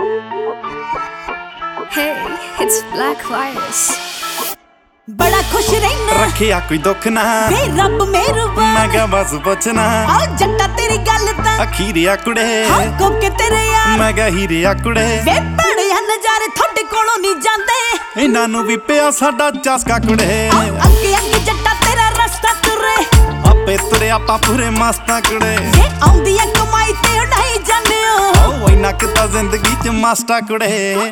Hey, it's Black Virus. बड़ा खुश रहना रखिया कोई दुख ना वे रब मेहरबान मैं क्या बस पुछना आ जट्टा तेरी गल ता अखीरिया कुड़े हाँ को के तेरे यार मैं क्या हीरिया कुड़े वे बड़िया नजारे थोड़े कोलों नहीं जाते इन्हां नूं भी पिया साडा चस्का कुड़े अगे अगे जट्टा तेरा रास्ता तुरे आपे तुरे आपा पूरे मस्ता कुड़े वे आउंदी है कमाई ते उड़ाई जाने हो ओ इन्ना किता जिंदगी च मस्ता कुड़े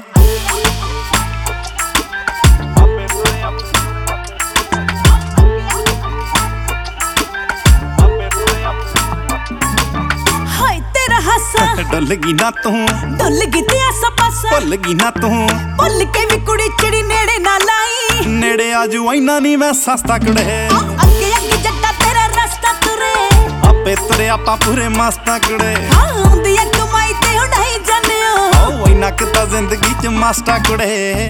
डुलगी ना तू डुलगी ते आसा पासा भुलगी ना तू भुल के भी कुड़ी चिड़ी नेड़े ना लाई नेड़े आजू इना नहीं मैं सस्ता कुड़े अगे अगे जट्टा तेरा रास्ता तुरे आपे तुरे आपा पूरे मस्ता कुड़े हाँ आउंदी है कमाई ते उड़ाई जाने हो ओ इन्ना किता जिंदगी च मस्ता कुड़े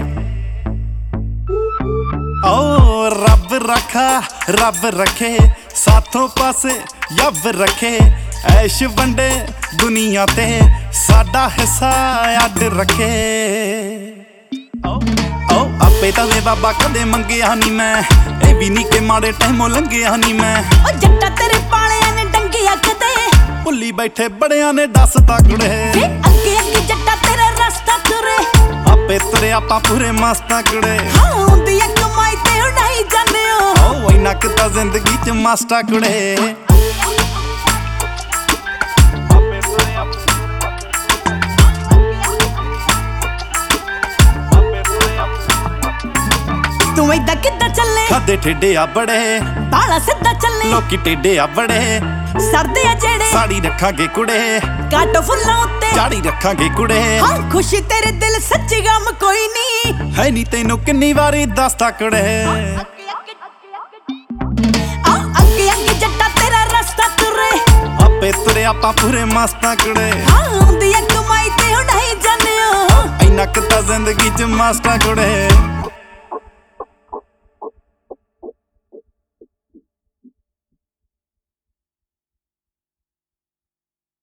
ओ रब रखा रब रखे साथों पासे यब रखे ऐश वंडे दुनिया ते साडा हिस्सा अड रखे ओ आपे तवे बाबा कदे मंगिया नी मैं ए भी नी के माड़े टाइमों लंघिया नी मैं ओ जट्टा तेरे पालिया ने डंगिया कदे भुल्ली बैठे बड़िया ने दस तकड़े अगे अगे जट्टा तेरा रास्ता तुरे आपे तुरे आपा पूरे मस्ता कुड़े हाँ आउंदी है कमाई ते उड़ाई जाने हो ओ इन्ना किता जिंदगी च मस्ता कुड़े तू इदा किदा चले खादे ठेडे आ बड़े बाला सिद्धा चले लोकी टेडे आ बड़े सरदे आ जेड़े साड़ी रखांगे कुड़े काटो फुल्लां उत्ते चाड़ी रखांगे कुड़े हाँ खुशी तेरे दिल सच्ची गम कोई नहीं है नी तेनू किन्नी वारी दसता कुड़े अगे अगे जट्टा तेरा रास्ता तुरे आपे तुरे आपा पूरे मस्ता कुड़े हाँ आउंदी है कमाई ते उड़ाई जाने हो इन्ना किता जिंदगी च मस्ता कुड़े